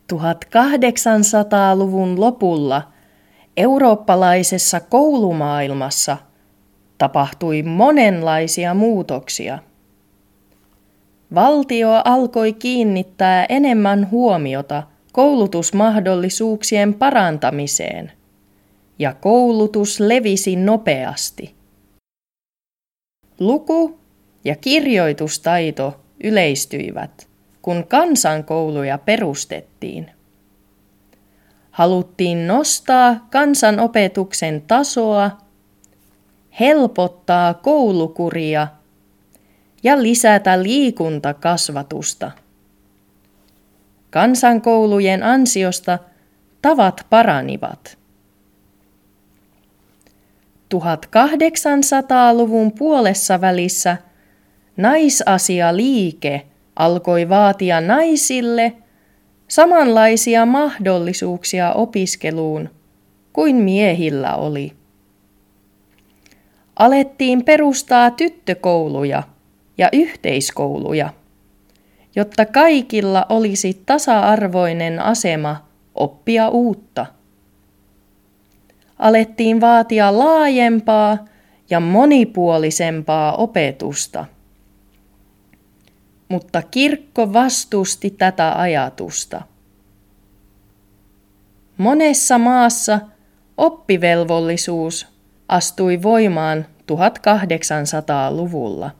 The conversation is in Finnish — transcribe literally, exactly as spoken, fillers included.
tuhatkahdeksansataaluvun lopulla eurooppalaisessa koulumaailmassa tapahtui monenlaisia muutoksia. Valtio alkoi kiinnittää enemmän huomiota koulutusmahdollisuuksien parantamiseen, ja koulutus levisi nopeasti. Luku- ja kirjoitustaito yleistyivät, kun kansankouluja perustettiin. Haluttiin nostaa kansanopetuksen tasoa, helpottaa koulukuria ja lisätä liikuntakasvatusta. Kansankoulujen ansiosta tavat paranivat. tuhatkahdeksansataaluvun puolessa välissä naisasialiike alkoi vaatia naisille samanlaisia mahdollisuuksia opiskeluun kuin miehillä oli. Alettiin perustaa tyttökouluja ja yhteiskouluja, jotta kaikilla olisi tasa-arvoinen asema oppia uutta. Alettiin vaatia laajempaa ja monipuolisempaa opetusta. Mutta kirkko vastusti tätä ajatusta. Monessa maassa oppivelvollisuus astui voimaan tuhatkahdeksansataaluvulla.